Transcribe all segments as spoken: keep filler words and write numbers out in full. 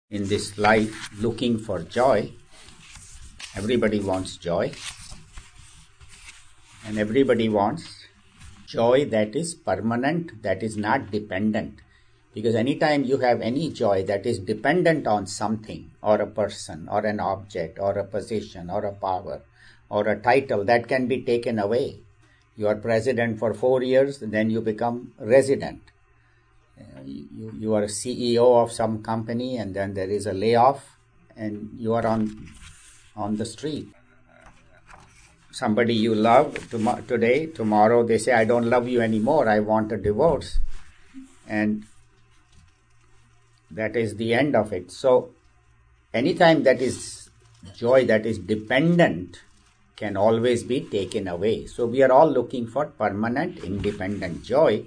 in this life looking for joy. Everybody wants joy, and everybody wants joy that is permanent, that is not dependent. Because anytime you have any joy that is dependent on something, or a person, or an object, or a position, or a power, or a title, that can be taken away. You are president for four years, then you become resident. You, you are a C E O of some company, and then there is a layoff, and you are on on the street. Somebody you love tom- today, tomorrow they say, I don't love you anymore, I want a divorce. And that is the end of it. So anytime that is joy that is dependent can always be taken away. So we are all looking for permanent, independent joy.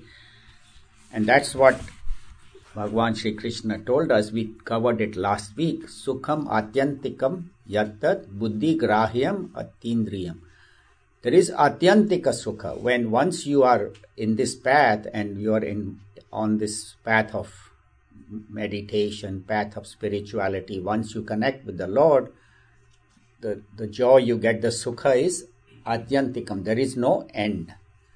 And that's what Bhagavan Shri Krishna told us. We covered it last week. Sukham atyantikam yattat buddhi grahyam atindriyam. There is atyantika sukha. When once you are in this path and you are in on this path of meditation, path of spirituality, once you connect with the Lord, the, the joy you get, the sukha is atyantikam. There is no end.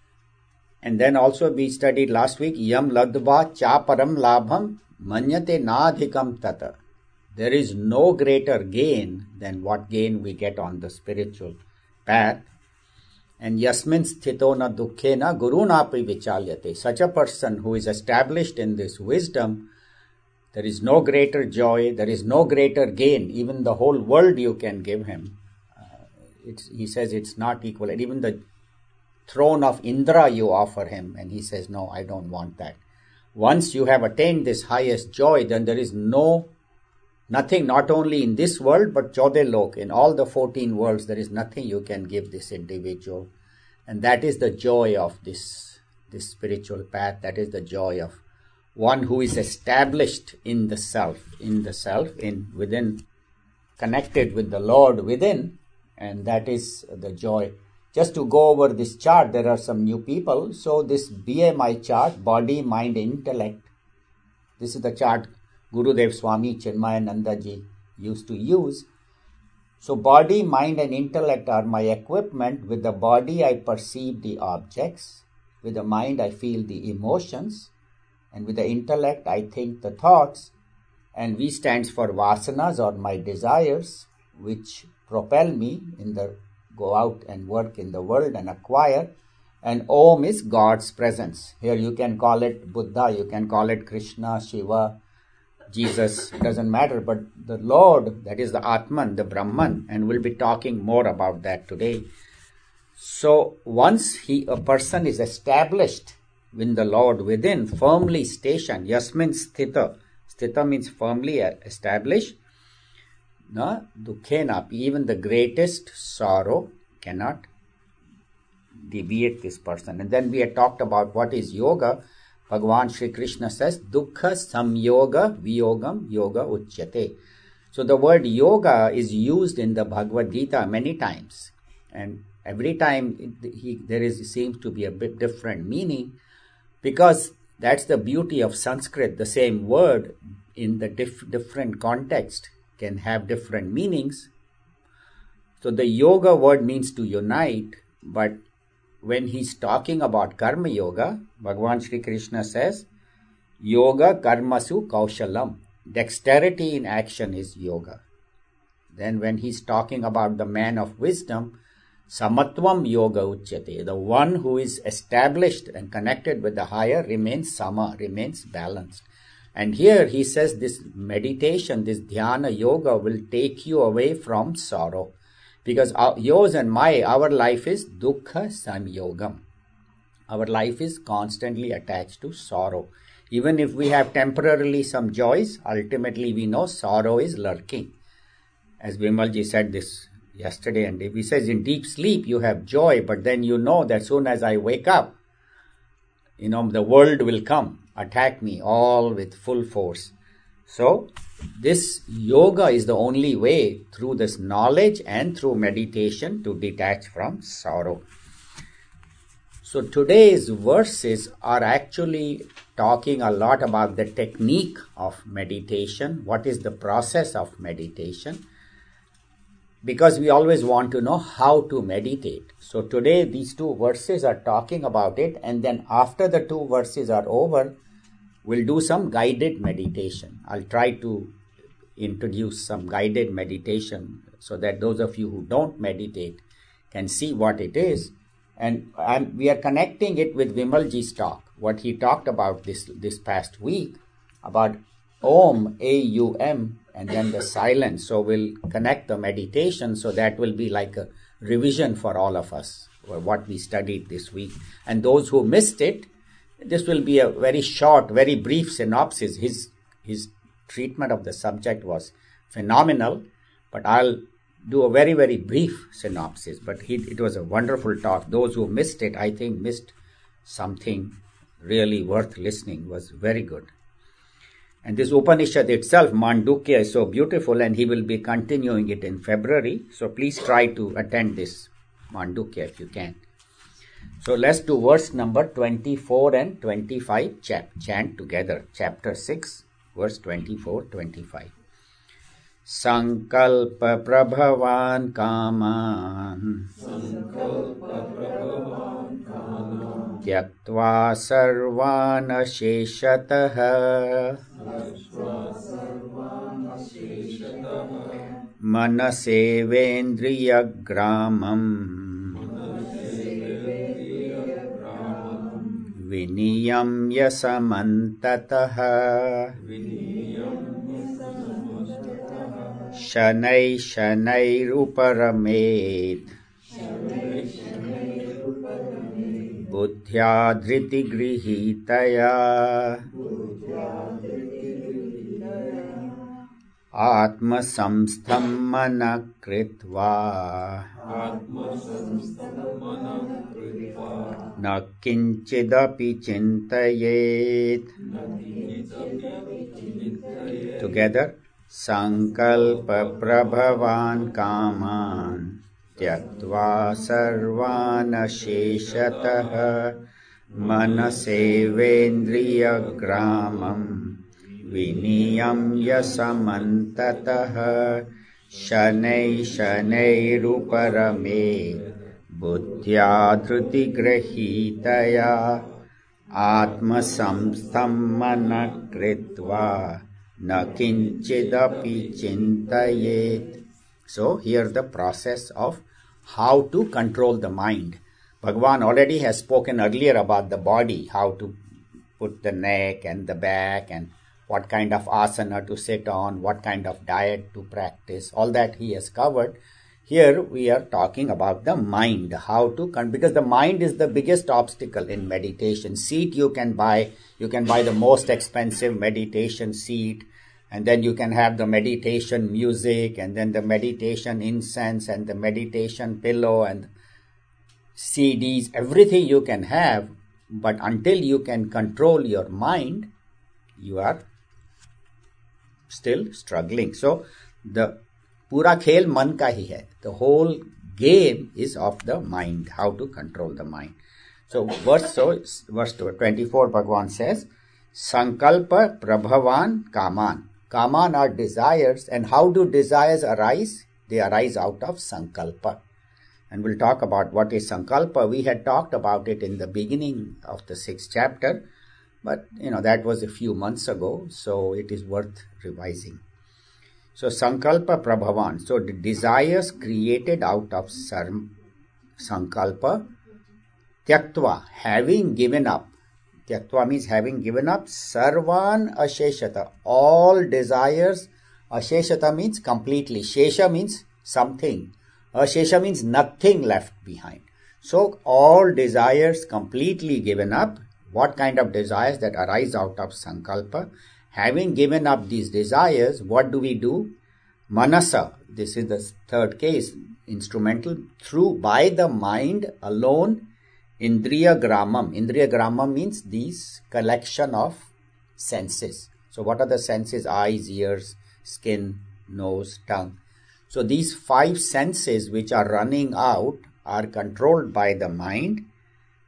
And then also we studied last week, yam ladva chaparam labham manyate nadhikam tata. There is no greater gain than what gain we get on the spiritual path. And yasmin sthito na dukhe na guru napi vichalyate. Such a person who is established in this wisdom, there is no greater joy, there is no greater gain. Even the whole world you can give him. Uh, it's, he says it's not equal. And even the throne of Indra you offer him, and he says, no, I don't want that. Once you have attained this highest joy, then there is no, nothing, not only in this world, but Chodelok, in all the fourteen worlds, there is nothing you can give this individual. And that is the joy of this, this spiritual path. That is the joy of one who is established in the self, in the self, in within, connected with the Lord within, and that is the joy. Just to go over this chart, there are some new people. So this B M I chart, body, mind, intellect. This is the chart Gurudev Swami Chinmayananda ji used to use. So body, mind and intellect are my equipment. With the body I perceive the objects. With the mind I feel the emotions. And with the intellect I think the thoughts. And V stands for vasanas, or my desires, which propel me in the go out and work in the world and acquire. And Om is God's presence. Here you can call it Buddha, you can call it Krishna, Shiva, Jesus, doesn't matter. But the Lord, that is the Atman, the Brahman, and we'll be talking more about that today. So once he, a person is established in the Lord within, firmly stationed, Yasmin Sthita. Sthita means firmly established. Na dukhena, even the greatest sorrow cannot deviate this person. And then we had talked about what is yoga. Bhagavan Shri Krishna says, dukkha samyoga viyogam yoga uchyate. So the word yoga is used in the Bhagavad Gita many times. And every time it, he, there is seems to be a bit different meaning, because that's the beauty of Sanskrit. The same word in the diff, different context can have different meanings. So the yoga word means to unite, but when he's talking about karma yoga, Bhagavan Shri Krishna says, yoga karmasu kaushalam. Dexterity in action is yoga. Then when he's talking about the man of wisdom, samatvam yoga uchyate. The one who is established and connected with the higher remains sama, remains balanced. And here he says this meditation, this dhyana yoga will take you away from sorrow. Because our, yours and my, our life is dukkha samyogam. Our life is constantly attached to sorrow. Even if we have temporarily some joys, ultimately we know sorrow is lurking. As Vimalji said this yesterday, and he says in deep sleep you have joy, but then you know that soon as I wake up, you know, the world will come, attack me all with full force. So this yoga is the only way, through this knowledge and through meditation, to detach from sorrow. So today's verses are actually talking a lot about the technique of meditation. What is the process of meditation? Because we always want to know how to meditate. So today these two verses are talking about it, and then after the two verses are over, we'll do some guided meditation. I'll try to introduce some guided meditation so that those of you who don't meditate can see what it is. And I'm, we are connecting it with Vimalji's talk, what he talked about this, this past week, about Om, A U M, and then the silence. So we'll connect the meditation, so that will be like a revision for all of us, for what we studied this week. And those who missed it, this will be a very short, very brief synopsis. His, his treatment of the subject was phenomenal, but I'll do a very, very brief synopsis. But he, it was a wonderful talk. Those who missed it, I think, missed something really worth listening. It was very good. And this Upanishad itself, Mandukya, is so beautiful, and he will be continuing it in February. So please try to attend this Mandukya if you can. So let's do verse number twenty-four and twenty-five, chap, chant together. Chapter six, verse twenty-four, twenty-five. Sankalpa prabhavan kaman tyaktva sarvan asheshatah manasevendriyagramam viniyamya samantatah Shanai Shanai Ruparamet Buddhya Dhriti Grihitaya Atma Samstham Mana Kritva Na Kinchidapi Chintayet. Together. Sankalpa prabhavan kaman tyaktva sarvan asheshatah manasevendriyagramam viniyamya samantatah shanai shanai ruparame buddhya dhruti grahitaya atma samstham mana kritva na kinchidapi chintayet. So here the process of how to control the mind. Bhagavan already has spoken earlier about the body, how to put the neck and the back, and what kind of asana to sit on, what kind of diet to practice. All that he has covered. Here we are talking about the mind, how to, con- because the mind is the biggest obstacle in meditation. Seat you can buy, you can buy the most expensive meditation seat, and then you can have the meditation music, and then the meditation incense, and the meditation pillow, and C Ds, everything you can have, but until you can control your mind, you are still struggling. So the Pura khel man ka hi hai. The whole game is of the mind, how to control the mind. So verse so verse twenty-four, Bhagavan says, Sankalpa prabhavan kaman. Kaman are desires, and how do desires arise? They arise out of sankalpa. And we'll talk about what is sankalpa. We had talked about it in the beginning of the sixth chapter, but you know that was a few months ago, so it is worth revising. So sankalpa prabhavan. So the desires created out of sarm, sankalpa, tyaktva, having given up. Tyaktva means having given up. Sarvan asheshata. All desires. Asheshata means completely. Shesha means something. Ashesha means nothing left behind. So all desires completely given up. What kind of desires that arise out of sankalpa? Having given up these desires, what do we do? Manasa, this is the third case, instrumental, through, by the mind alone, indriya gramam. Indriya gramam means these collection of senses. So what are the senses? Eyes, ears, skin, nose, tongue. So these five senses which are running out are controlled by the mind,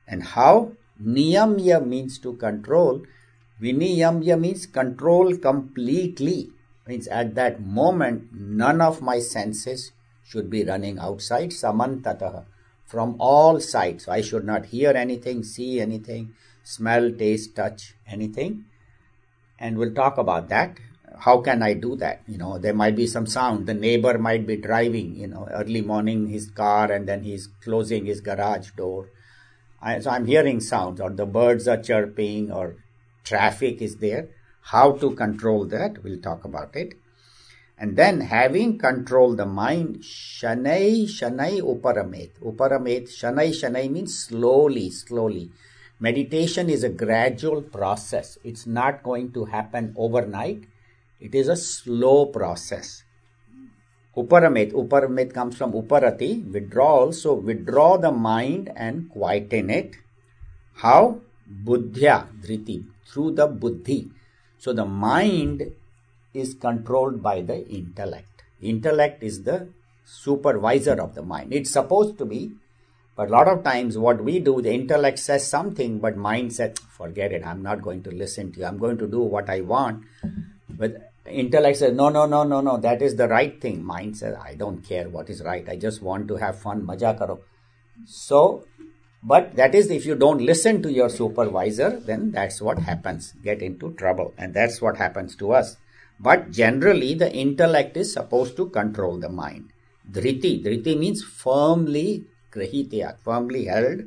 And how? Niyamya means to control. Viniyamya means control completely. Means at that moment, none of my senses should be running outside. Samantataha. From all sides. So I should not hear anything, see anything, smell, taste, touch, anything. And we'll talk about that. How can I do that? You know, there might be some sound. The neighbor might be driving, you know, early morning his car, and then he's closing his garage door. I, so I'm hearing sounds, or the birds are chirping, or traffic is there. How to control that? We'll talk about it. And then having controlled the mind, shanai, shanai, uparamet. Uparamet, shanai, shanai means slowly, slowly. Meditation is a gradual process. It's not going to happen overnight. It is a slow process. Uparamet, uparamet comes from uparati, withdrawal. So withdraw the mind and quieten it. How? Buddhya, dhriti, through the buddhi. So the mind is controlled by the intellect. Intellect is the supervisor of the mind. It's supposed to be, but a lot of times what we do, the intellect says something, but mind says, forget it, I'm not going to listen to you. I'm going to do what I want. But intellect says, no, no, no, no, no, that is the right thing. Mind says, I don't care what is right. I just want to have fun, maja karo. So, but that is if you don't listen to your supervisor, then that's what happens. Get into trouble. And that's what happens to us. But generally, the intellect is supposed to control the mind. Dhriti. Dhriti means firmly, grahitya, firmly held.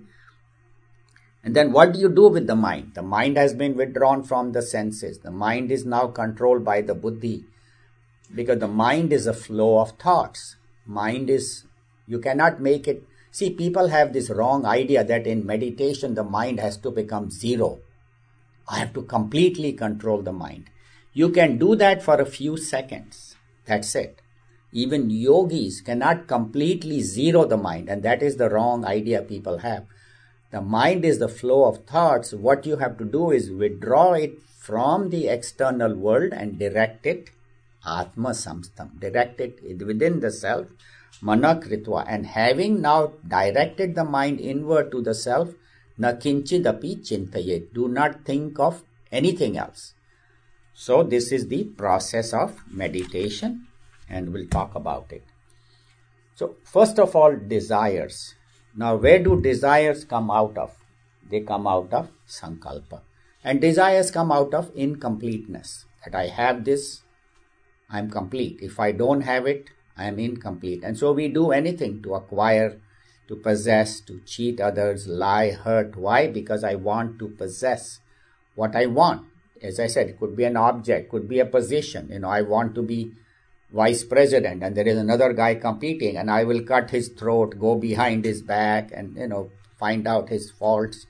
And then what do you do with the mind? The mind has been withdrawn from the senses. The mind is now controlled by the buddhi. Because the mind is a flow of thoughts. Mind is, you cannot make it. See, people have this wrong idea that in meditation, the mind has to become zero. I have to completely control the mind. You can do that for a few seconds. That's it. Even yogis cannot completely zero the mind, and that is the wrong idea people have. The mind is the flow of thoughts. What you have to do is withdraw it from the external world and direct it, atma samstam, direct it within the self, mana kritva. And having now directed the mind inward to the self, na kinchidapi chintayet, do not think of anything else. So this is the process of meditation, and we'll talk about it. So first of all, desires. Now where do desires come out of? They come out of sankalpa. And desires come out of incompleteness. That I have this, I'm complete. If I don't have it, I am incomplete. And so we do anything to acquire, to possess, to cheat others, lie, hurt. Why? Because I want to possess what I want. As I said, it could be an object, could be a position. You know, I want to be vice president, and there is another guy competing, and I will cut his throat, go behind his back, and, you know, find out his faults.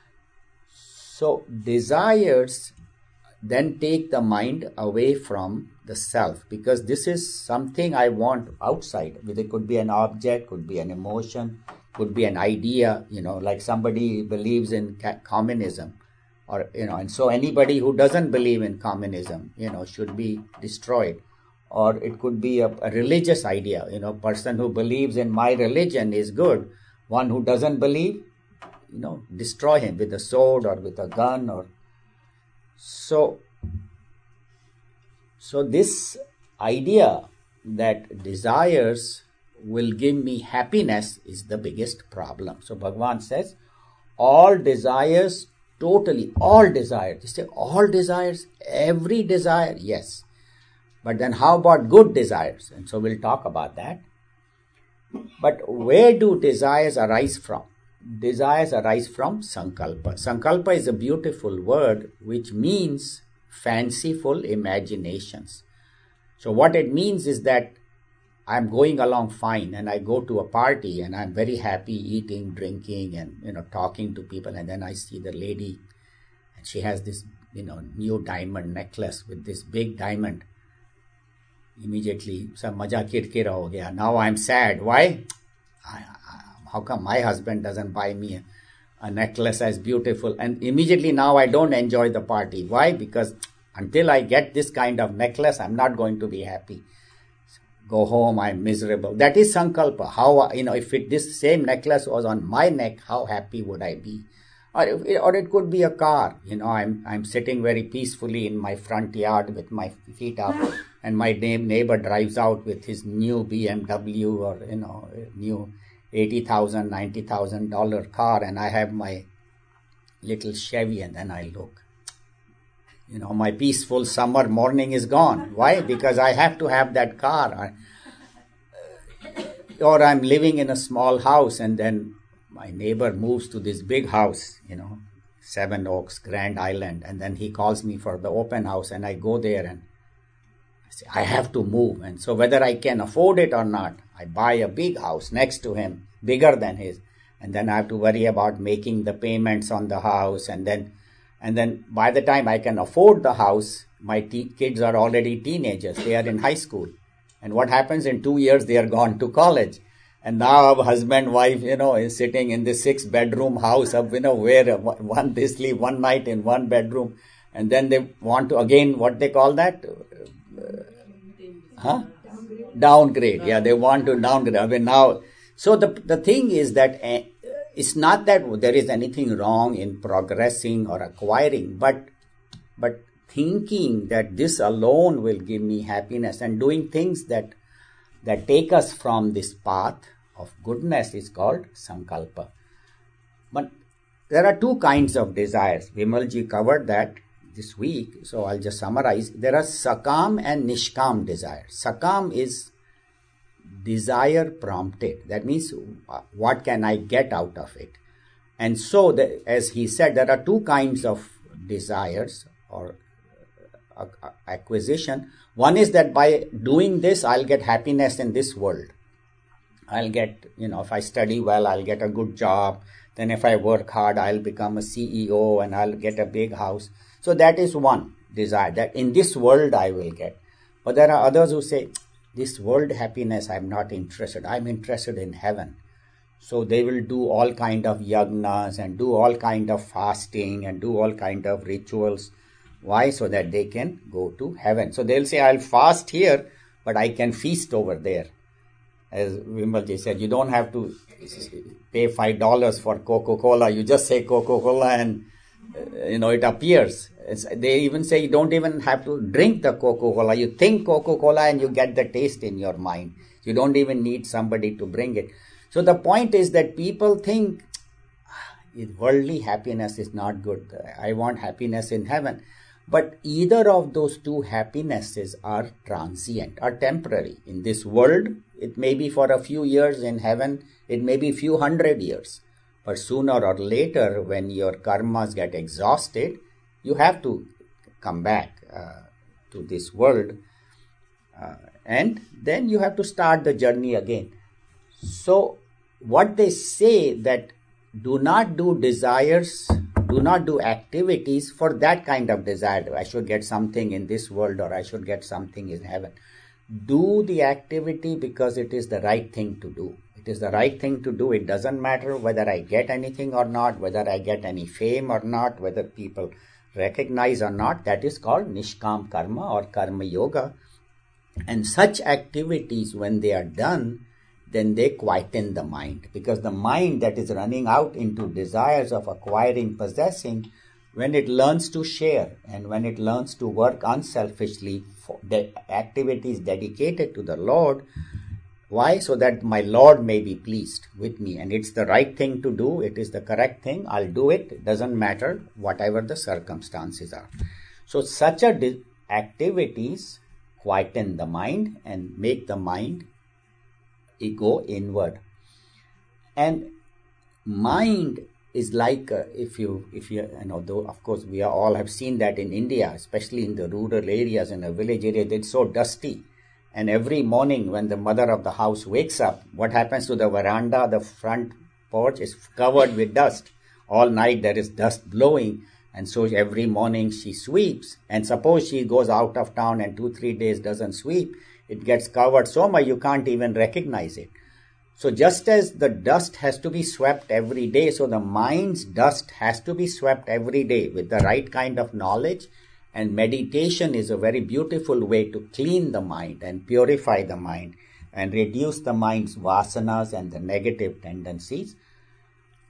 So desires then take the mind away from the self, because this is something I want outside. It could be an object, could be an emotion, could be an idea, you know, like somebody believes in communism. Or, you know, and so anybody who doesn't believe in communism, you know, should be destroyed. Or it could be a, a religious idea, you know, person who believes in my religion is good. One who doesn't believe, you know, destroy him with a sword or with a gun. Or so, so this idea that desires will give me happiness is the biggest problem. So Bhagavan says, all desires, totally, all desires. You say, all desires, every desire, yes. But then how about good desires? And so we'll talk about that. But where do desires arise from? Desires arise from sankalpa. Sankalpa is a beautiful word which means fanciful imaginations. So what it means is that I'm going along fine, and I go to a party and I'm very happy eating, drinking, and, you know, talking to people, and then I see the lady and she has this, you know, new diamond necklace with this big diamond. Immediately, some maja kirkira ho gaya. Now I'm sad. Why? I, I, how come my husband doesn't buy me a, a necklace as beautiful? And immediately now I don't enjoy the party. Why? Because until I get this kind of necklace, I'm not going to be happy. Go home, I'm miserable. That is sankalpa. How, you know, if it, this same necklace was on my neck, how happy would I be? Or, if, or it could be a car. You know, I'm I'm sitting very peacefully in my front yard with my feet up, and my neighbor drives out with his new B M W or, you know, new eighty thousand, ninety thousand dollar car, and I have my little Chevy, and then I look. You know, my peaceful summer morning is gone. Why? Because I have to have that car. I, or I'm living in a small house, and then my neighbor moves to this big house, you know, Seven Oaks, Grand Island, and then he calls me for the open house, and I go there and I say, I have to move. And so whether I can afford it or not, I buy a big house next to him, bigger than his, and then I have to worry about making the payments on the house, and then and then by the time I can afford the house, my te- kids are already teenagers, they are in high school. And what happens in two years, they are gone to college. And now husband, wife, you know, is sitting in this six bedroom house of, you know, where one, they sleep one night in one bedroom. And then they want to, again, what they call that? Uh, huh? Downgrade. Yeah, they want to downgrade. I mean, now, so the, the thing is that uh, it's not that there is anything wrong in progressing or acquiring, but, but thinking that this alone will give me happiness and doing things that that take us from this path of goodness is called sankalpa. But there are two kinds of desires. Vimalji covered that this week, so I'll just summarize. There are sakam and nishkam desires. Sakam is desire prompted. That means, what can I get out of it? And so, the, as he said, there are two kinds of desires or acquisition. One is that by doing this, I'll get happiness in this world. I'll get, you know, if I study well, I'll get a good job. Then if I work hard, I'll become a C E O and I'll get a big house. So that is one desire, that in this world I will get. But there are others who say, this world happiness, I'm not interested. I'm interested in heaven. So they will do all kind of yagnas and do all kind of fasting and do all kind of rituals. Why? So that they can go to heaven. So they'll say, I'll fast here, but I can feast over there. As Vimalji said, you don't have to pay five dollars for Coca-Cola. You just say Coca-Cola and, uh, you know, it appears. It's, they even say you don't even have to drink the Coca-Cola. You think Coca-Cola and you get the taste in your mind. You don't even need somebody to bring it. So the point is that people think worldly happiness is not good. I want happiness in heaven. But either of those two happinesses are transient, are temporary. In this world, it may be for a few years. In heaven, it may be a few hundred years. But sooner or later, when your karmas get exhausted, you have to come back uh, to this world. Uh, and then you have to start the journey again. So what they say that do not do desires, do not do activities for that kind of desire. I should get something in this world or I should get something in heaven. Do the activity because it is the right thing to do. It is the right thing to do. It doesn't matter whether I get anything or not, whether I get any fame or not, whether people recognize or not. That is called nishkam karma or karma yoga. And such activities, when they are done, then they quieten the mind, because the mind that is running out into desires of acquiring, possessing, when it learns to share and when it learns to work unselfishly for the activities dedicated to the Lord. Why? So that my Lord may be pleased with me, and it's the right thing to do. It is the correct thing. I'll do it. It doesn't matter whatever the circumstances are. So such a di- activities quieten the mind and make the mind go inward. And mind is like uh, if you if you you know though of course we are all have seen that in India, especially in the rural areas and the village area, it's so dusty. And every morning when the mother of the house wakes up, what happens to the veranda? The front porch is covered with dust. All night there is dust blowing, and so every morning she sweeps. And suppose she goes out of town and two three days doesn't sweep, it gets covered so much you can't even recognize it. So just as the dust has to be swept every day, so the mind's dust has to be swept every day with the right kind of knowledge. And meditation is a very beautiful way to clean the mind and purify the mind and reduce the mind's vasanas and the negative tendencies.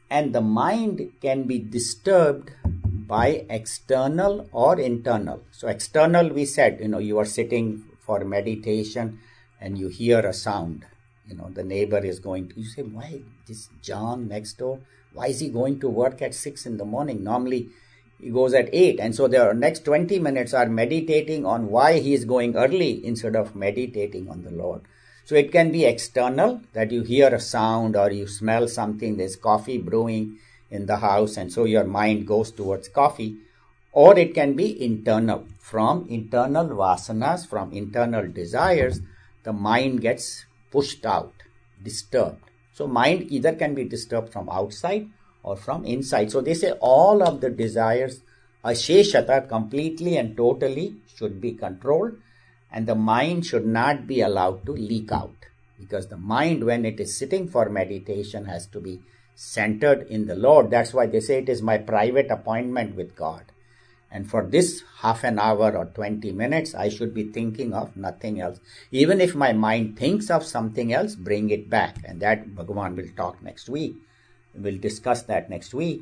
And the mind can be disturbed by external or internal. So external, we said, you know, you are sitting for meditation and you hear a sound. You know, the neighbor is going to, you say, why this John next door, why is he going to work at six in the morning? Normally he goes at eight. And so the next twenty minutes are meditating on why he is going early instead of meditating on the Lord. So it can be external, that you hear a sound or you smell something, there's coffee brewing in the house, and so your mind goes towards coffee. Or it can be internal, from internal vasanas, from internal desires, the mind gets pushed out, disturbed. So mind either can be disturbed from outside or from inside. So they say all of the desires, asheshata, completely and totally should be controlled. And the mind should not be allowed to leak out, because the mind, when it is sitting for meditation, has to be centered in the Lord. That's why they say it is my private appointment with God. And for this half an hour or twenty minutes, I should be thinking of nothing else. Even if my mind thinks of something else, bring it back. And that Bhagavan will talk next week. We'll discuss that next week.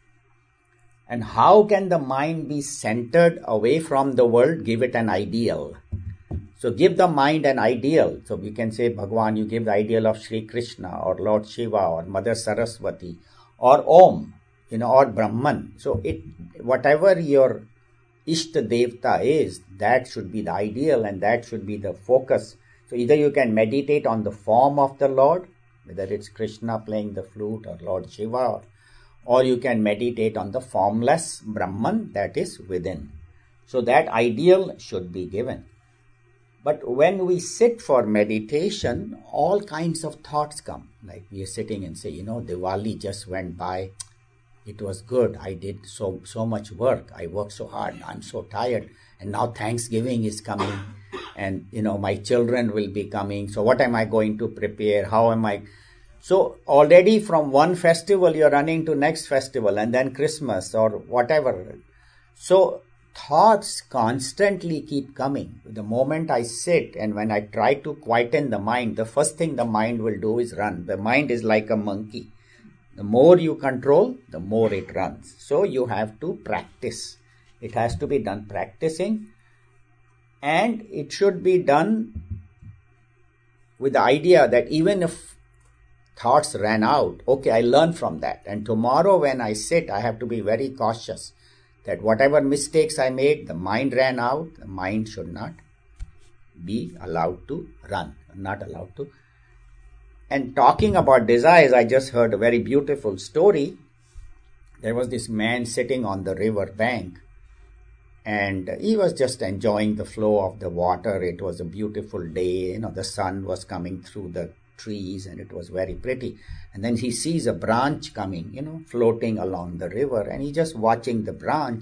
And how can the mind be centered away from the world? Give it an ideal. So give the mind an ideal. So we can say, Bhagavan, you give the ideal of Sri Krishna or Lord Shiva or Mother Saraswati or Om, you know, or Brahman. So it, whatever your Ishta Devta is, that should be the ideal and that should be the focus. So either you can meditate on the form of the Lord, whether it's Krishna playing the flute or Lord Shiva, or, or you can meditate on the formless Brahman that is within. So that ideal should be given. But when we sit for meditation, all kinds of thoughts come. Like we are sitting and say, you know, Diwali just went by. It was good. I did so so much work. I worked so hard. I'm so tired. And now Thanksgiving is coming. And, you know, my children will be coming. So what am I going to prepare? How am I? So already from one festival, you're running to next festival and then Christmas or whatever. So thoughts constantly keep coming. The moment I sit and when I try to quieten the mind, the first thing the mind will do is run. The mind is like a monkey. The more you control, the more it runs. So you have to practice. It has to be done practicing, and it should be done with the idea that even if thoughts ran out, okay, I learn from that. And tomorrow when I sit, I have to be very cautious that whatever mistakes I made, the mind ran out, the mind should not be allowed to run, not allowed to. And talking about desires, I just heard a very beautiful story. There was this man sitting on the river bank, and he was just enjoying the flow of the water. It was a beautiful day, you know, the sun was coming through the trees and it was very pretty. And then he sees a branch coming, you know, floating along the river, and he's just watching the branch.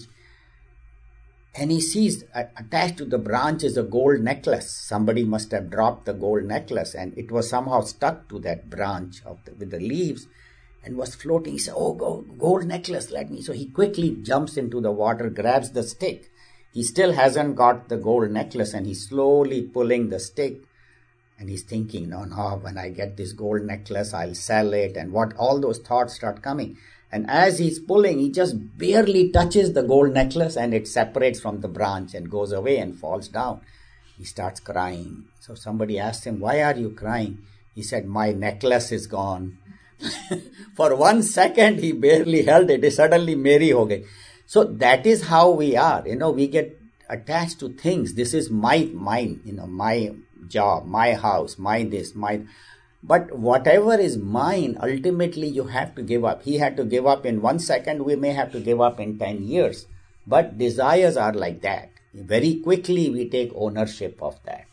And he sees uh, attached to the branch is a gold necklace. Somebody must have dropped the gold necklace, and it was somehow stuck to that branch of the, with the leaves and was floating. He said, oh, gold, gold necklace, let me. So he quickly jumps into the water, grabs the stick. He still hasn't got the gold necklace, and he's slowly pulling the stick. And he's thinking, no, no, when I get this gold necklace, I'll sell it. And what all those thoughts start coming. And as he's pulling, he just barely touches the gold necklace and it separates from the branch and goes away and falls down. He starts crying. So somebody asked him, why are you crying? He said, my necklace is gone. For one second, he barely held it. He suddenly merry ho gayi. So that is how we are. You know, we get attached to things. This is my, mine, you know, my job, my house, my this, my... But whatever is mine, ultimately you have to give up. He had to give up in one second. We may have to give up in ten years. But desires are like that. Very quickly we take ownership of that.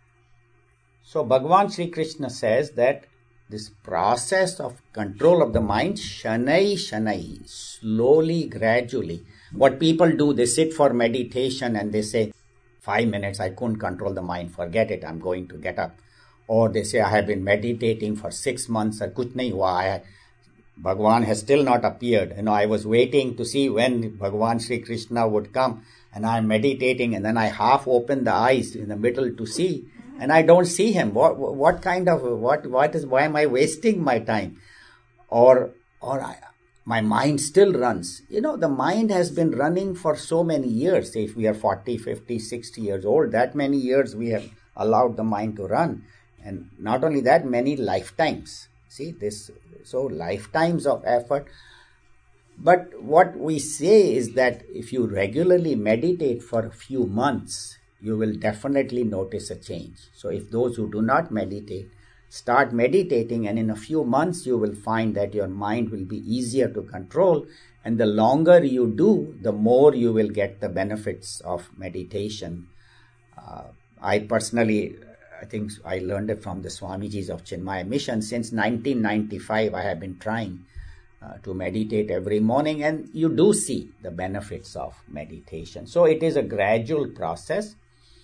So Bhagavan Sri Krishna says that this process of control of the mind, shanai shanai, slowly, gradually. What people do, they sit for meditation and they say, five minutes, I couldn't control the mind. Forget it, I'm going to get up. Or they say, I have been meditating for six months. Kuch nahi hua. Bhagavan has still not appeared. You know, I was waiting to see when Bhagavan Sri Krishna would come. And I'm meditating, and then I half open the eyes in the middle to see. And I don't see him. What what kind of, what what is, why am I wasting my time? Or or I, my mind still runs. You know, the mind has been running for so many years. If we are forty, fifty, sixty years old, that many years we have allowed the mind to run. And not only that, many lifetimes. See, this, so lifetimes of effort. But what we say is that if you regularly meditate for a few months, you will definitely notice a change. So if those who do not meditate start meditating, and in a few months you will find that your mind will be easier to control, and the longer you do, the more you will get the benefits of meditation. Uh, I personally, I think I learned it from the Swamijis of Chinmaya Mission. Since nineteen ninety-five, I have been trying uh, to meditate every morning, and you do see the benefits of meditation. So it is a gradual process.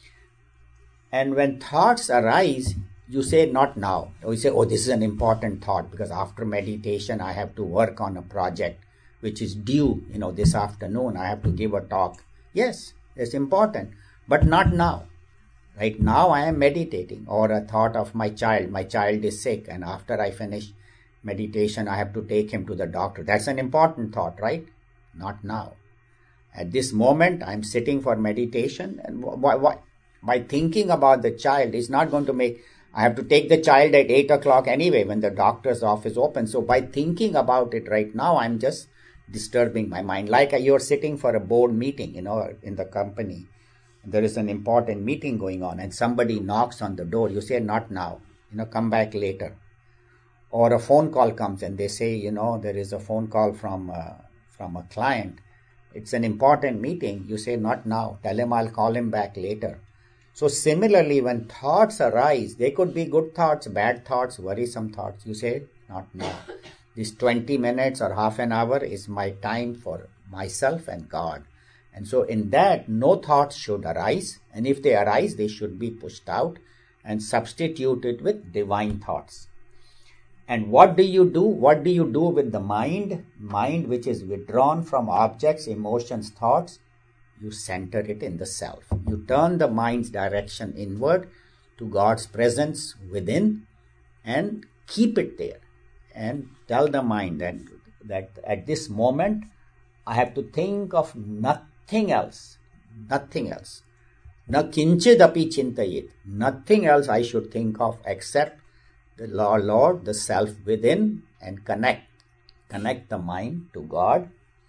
And when thoughts arise, you say, not now. Or you say, oh, this is an important thought because after meditation, I have to work on a project which is due, you know, this afternoon. I have to give a talk. Yes, it's important, but not now. Right now I am meditating, or a thought of my child. My child is sick, and after I finish meditation, I have to take him to the doctor. That's an important thought, right? Not now. At this moment, I'm sitting for meditation, and why, why, by thinking about the child is not going to make, I have to take the child at eight o'clock anyway when the doctor's office opens. So by thinking about it right now, I'm just disturbing my mind. Like you're sitting for a board meeting, you know, in the company. There is an important meeting going on and somebody knocks on the door. You say, not now, you know, come back later. Or a phone call comes and they say, you know, there is a phone call from, uh, from a client. It's an important meeting. You say, not now. Tell him I'll call him back later. So similarly, when thoughts arise, they could be good thoughts, bad thoughts, worrisome thoughts. You say, not now. This twenty minutes or half an hour is my time for myself and God. And so in that, no thoughts should arise. And if they arise, they should be pushed out and substituted with divine thoughts. And what do you do? What do you do with the mind? Mind which is withdrawn from objects, emotions, thoughts. You center it in the self. You turn the mind's direction inward to God's presence within and keep it there. And tell the mind that, that at this moment, I have to think of nothing else. Nothing else. Na kinchidapi chintayet. Nothing else I should think of except the Lord, Lord, the self within, and connect. Connect the mind to God.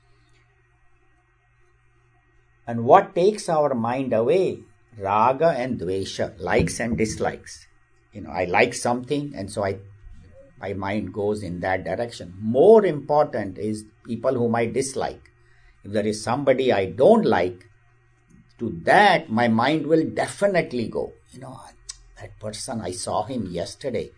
And what takes our mind away? Raga and dvesha, likes and dislikes. You know, I like something, and so I, my mind goes in that direction. More important is people whom I dislike. If there is somebody I don't like, to that my mind will definitely go. You know, that person, I saw him yesterday.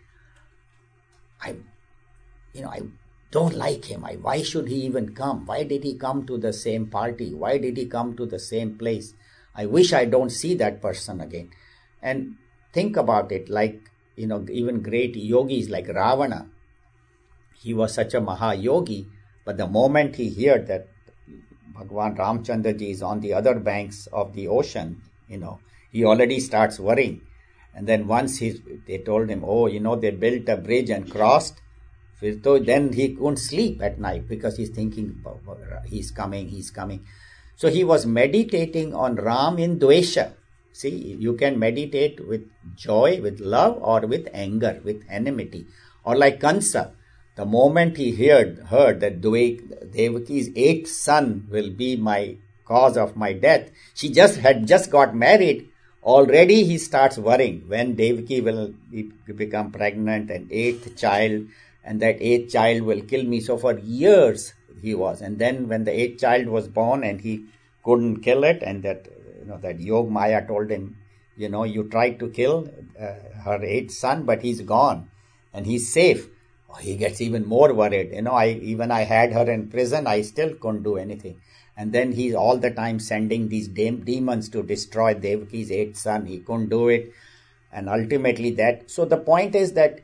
I, you know, I don't like him. I, why should he even come? Why did he come to the same party? Why did he come to the same place? I wish I don't see that person again. And think about it, like, you know, even great yogis like Ravana. He was such a Mahayogi, but the moment he heard that Bhagwan Ramchandra ji is on the other banks of the ocean, you know, he already starts worrying. And then once he, they told him, oh, you know, they built a bridge and crossed, then he couldn't sleep at night because he's thinking, he's coming, he's coming. So he was meditating on Ram in Dvesha. See, you can meditate with joy, with love, or with anger, with enmity. Or like Kansa, the moment he heard, heard that Devaki's eighth son will be my cause of my death, she just had just got married. Already he starts worrying when Devaki will be, become pregnant and eighth child, and that eighth child will kill me. So for years he was. And then when the eighth child was born and he couldn't kill it, and that, you know, that Yog Maya told him, you know, you tried to kill uh, her eighth son, but he's gone and he's safe. Oh, he gets even more worried. You know, I even I had her in prison, I still couldn't do anything. And then he's all the time sending these de- demons to destroy Devaki's eighth son. He couldn't do it. And ultimately that. So the point is that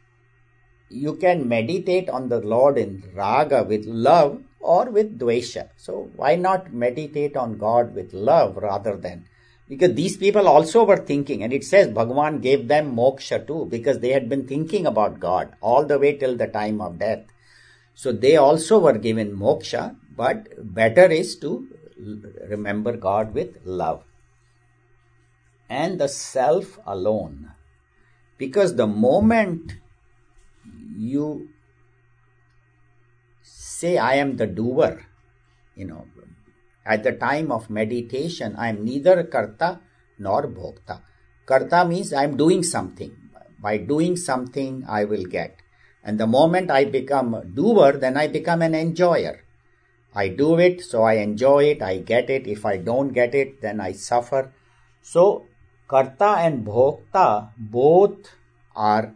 you can meditate on the Lord in raga with love or with dvesha. So why not meditate on God with love rather than, because these people also were thinking, and it says Bhagavan gave them moksha too, because they had been thinking about God all the way till the time of death. So they also were given moksha, but better is to remember God with love. And the self alone. Because the moment you say, I am the doer, you know, at the time of meditation, I am neither karta nor bhokta. Karta means I am doing something. By doing something, I will get. And the moment I become a doer, then I become an enjoyer. I do it, so I enjoy it, I get it. If I don't get it, then I suffer. So, karta and bhokta both are,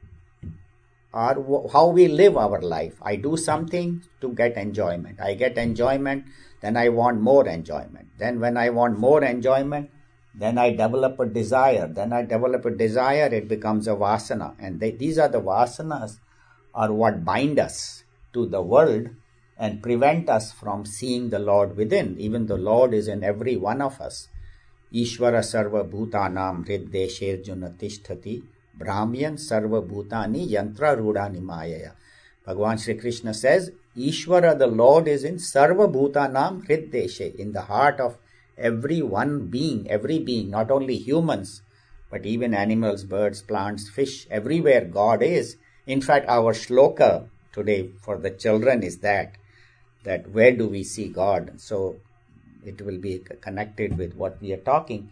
are how we live our life. I do something to get enjoyment. I get enjoyment, then I want more enjoyment. Then when I want more enjoyment, then I develop a desire. Then I develop a desire, it becomes a vasana. And they, these are the vasanas are what bind us to the world and prevent us from seeing the Lord within. Even the Lord is in every one of us. Ishvara sarva bhutanam hriddeshe arjuna tishtati brahmyan sarva bhutani yantra rudani mayaya. Bhagavan Sri Krishna says, Ishvara, the Lord, is in sarva bhutanam hriddeshe, in the heart of every one being, every being, not only humans, but even animals, birds, plants, fish, everywhere God is. In fact, our shloka today for the children is that, that where do we see God? So it will be connected with what we are talking.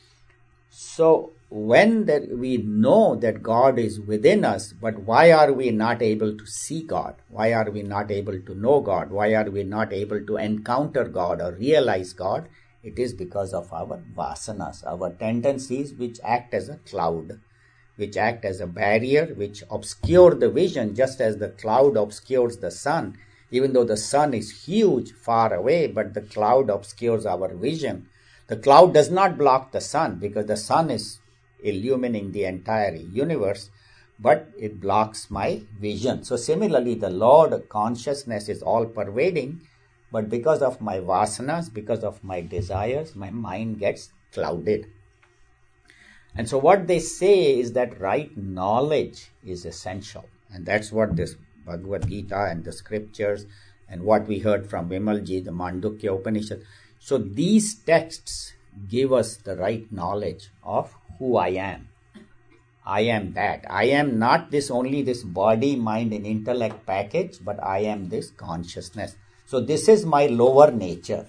So when that we know that God is within us, but why are we not able to see God? Why are we not able to know God? Why are we not able to encounter God or realize God? It is because of our vasanas, our tendencies which act as a cloud, which act as a barrier, which obscure the vision, just as the cloud obscures the sun. Even though the sun is huge, far away, but the cloud obscures our vision. The cloud does not block the sun because the sun is illumining the entire universe, but it blocks my vision. So similarly, the Lord consciousness is all pervading, but because of my vasanas, because of my desires, my mind gets clouded. And so what they say is that right knowledge is essential. And that's what this Bhagavad Gita and the scriptures and what we heard from Vimalji, the Mandukya Upanishad. So these texts give us the right knowledge of who I am. I am that. I am not this only this body, mind and intellect package, but I am this consciousness. So this is my lower nature.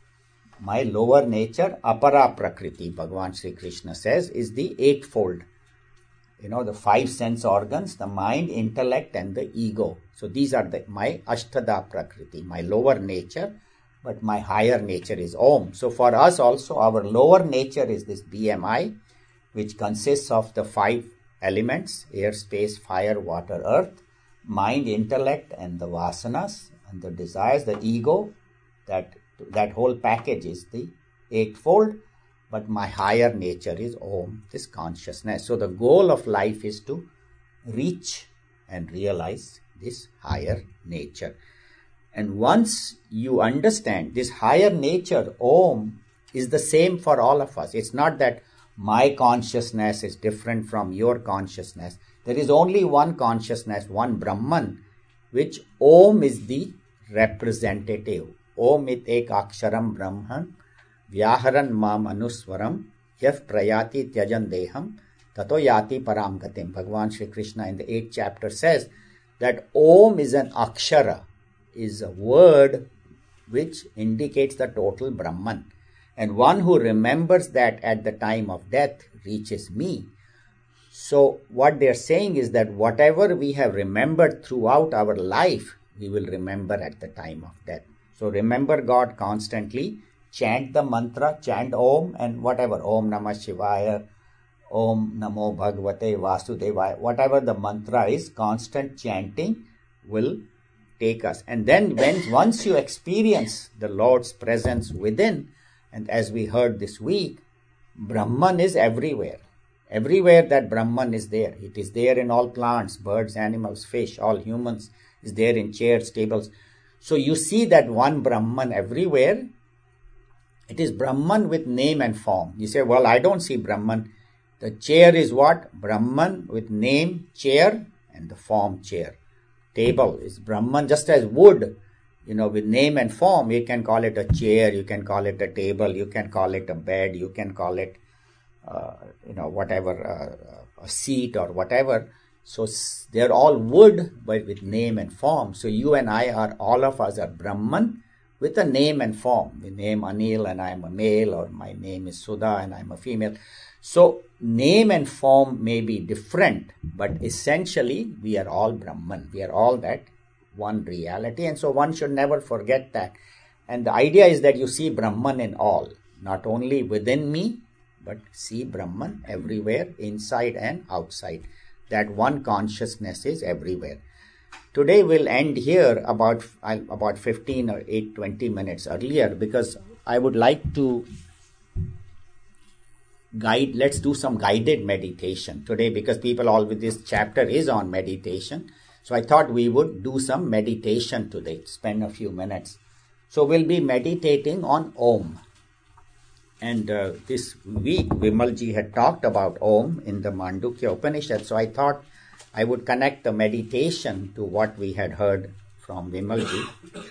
My lower nature, apara prakriti, Bhagavan Sri Krishna says, is the eightfold. You know, the five sense organs, the mind, intellect and the ego. So these are the, my ashtada prakriti, my lower nature, but my higher nature is Om. So for us also, our lower nature is this B M I, which consists of the five elements, air, space, fire, water, earth, mind, intellect and the vasanas and the desires, the ego. That that whole package is the eightfold, but my higher nature is Om, this consciousness. So the goal of life is to reach and realize this higher nature. And once you understand this higher nature, Om, is the same for all of us. It's not that my consciousness is different from your consciousness. There is only one consciousness, one Brahman, which Om is the representative. Om it ek aksharam brahman vyaharan mam anuswaram yaf prayati tyajan deham tato yati param gatim. Bhagavan Sri Krishna in the eighth chapter says that Om is an akshara, is a word which indicates the total Brahman. And one who remembers that at the time of death reaches me. So what they're saying is that whatever we have remembered throughout our life, we will remember at the time of death. So remember God constantly, chant the mantra, chant Om and whatever, Om Namah Shivaya, Om Namo Bhagavate Vasudevaya, whatever the mantra is, constant chanting will take us. And then when once you experience the Lord's presence within, and as we heard this week, Brahman is everywhere. Everywhere that Brahman is there. It is there in all plants, birds, animals, fish, all humans. Is there in chairs, tables. So you see that one Brahman everywhere. It is Brahman with name and form. You say, well, I don't see Brahman. The chair is what? Brahman with name, chair, and the form chair. table is Brahman, just as wood, you know, with name and form, you can call it a chair, you can call it a table, you can call it a bed, you can call it, uh, you know, whatever, uh, a seat or whatever. So they're all wood, but with name and form. So you and I are, all of us are Brahman with a name and form. The name Anil and I am a male, or my name is Sudha and I'm a female. So name and form may be different, but essentially we are all Brahman. We are all that one reality, and so one should never forget that. And the idea is that you see Brahman in all, not only within me, but see Brahman everywhere, inside and outside. That one consciousness is everywhere. Today we'll end here about about fifteen or eight, twenty minutes earlier, because I would like to guide, let's do some guided meditation today, because people always, this chapter is on meditation. So I thought we would do some meditation today, spend a few minutes. So we'll be meditating on Om. And uh, this week, Vimalji had talked about Om in the Mandukya Upanishad. So I thought I would connect the meditation to what we had heard from Vimalji.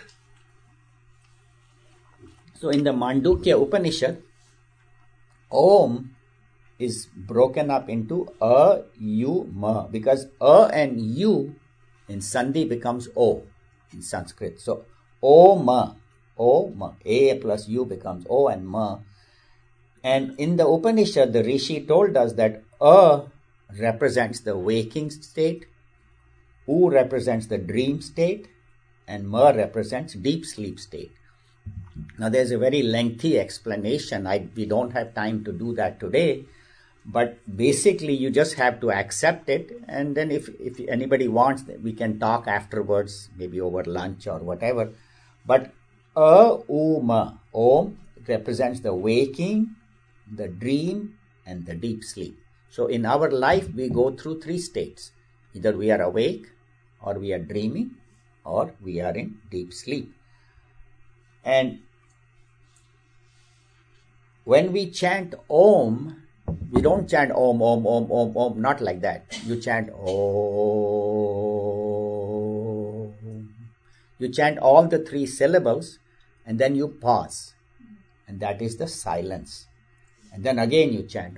So in the Mandukya Upanishad, Om is broken up into A, U, Ma, because A and U in Sandhi becomes O in Sanskrit. So O, Ma, O, Ma, A plus U becomes O and Ma. And in the Upanishad, the Rishi told us that A represents the waking state, U represents the dream state, and Ma represents deep sleep state. Now there's a very lengthy explanation. I, we don't have time to do that today. But basically you just have to accept it. And then if, if anybody wants, we can talk afterwards, maybe over lunch or whatever. But A, U, Ma, Om represents the waking, the dream, and the deep sleep. So in our life, we go through three states. Either we are awake, or we are dreaming, or we are in deep sleep. And when we chant Om, we don't chant Om, Om, Om, Om, Om, not like that. You chant Om. You chant all the three syllables, and then you pause. And that is the silence. And then again you chant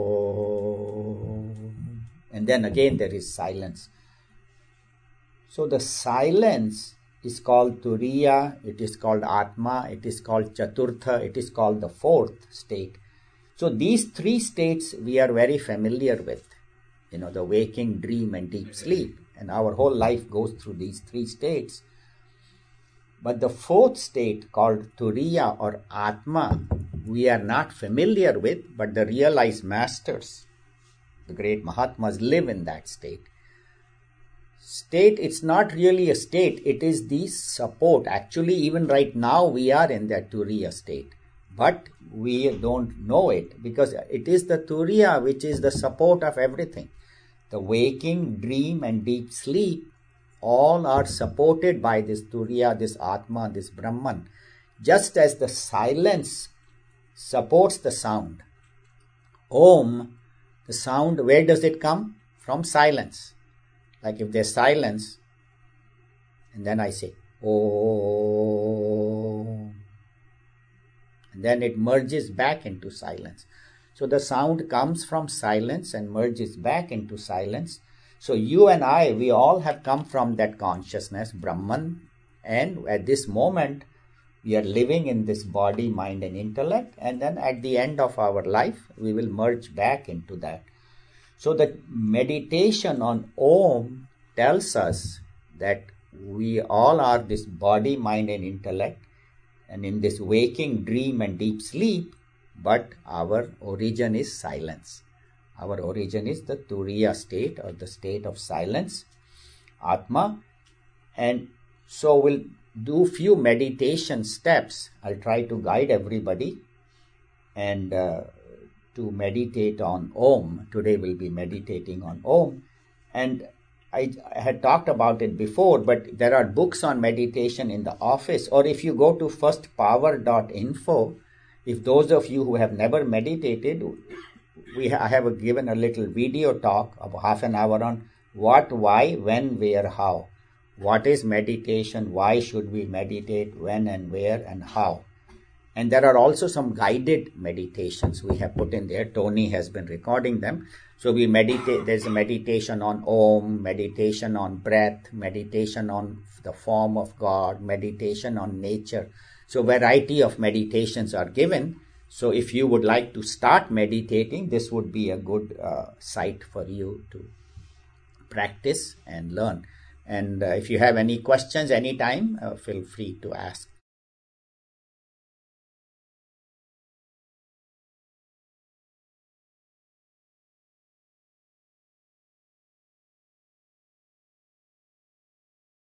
Om. And then again there is silence. So the silence is called Turiya, it is called Atma, it is called Chaturtha, it is called the fourth state. So these three states we are very familiar with. You know, the waking, dream, and deep sleep. And our whole life goes through these three states. But the fourth state, called Turiya or Atma, we are not familiar with, but the realized masters, the great Mahatmas, live in that state. State, it's not really a state, it is the support. Actually, even right now, we are in that Turiya state. But we don't know it, because it is the Turiya which is the support of everything. The waking, dream, and deep sleep all are supported by this Turiya, this Atma, this Brahman. Just as the silence supports the sound. Om, the sound, where does it come? From silence. Like if there's silence, and then I say Om, and then it merges back into silence. So the sound comes from silence and merges back into silence. So you and I, we all have come from that consciousness, Brahman, and at this moment, we are living in this body, mind, and intellect, and then at the end of our life, we will merge back into that. So the meditation on Om tells us that we all are this body, mind, and intellect, and in this waking, dream, and deep sleep, but our origin is silence. Our origin is the Turiya state, or the state of silence, Atma. And so we'll do few meditation steps. I'll try to guide everybody and uh, to meditate on Om. Today we'll be meditating on Om. And I, I had talked about it before, but there are books on meditation in the office, or if you go to first power dot info, if those of you who have never meditated, we ha- I have a, given a little video talk of half an hour on what, why, when, where, how. what is meditation, why should we meditate, when and where and how. And there are also some guided meditations we have put in there. Tony has been recording them. So we meditate, there's a meditation on Om, meditation on breath, meditation on the form of God, meditation on nature. So variety of meditations are given. So if you would like to start meditating, this would be a good uh, site for you to practice and learn. And uh, if you have any questions anytime, uh, feel free to ask.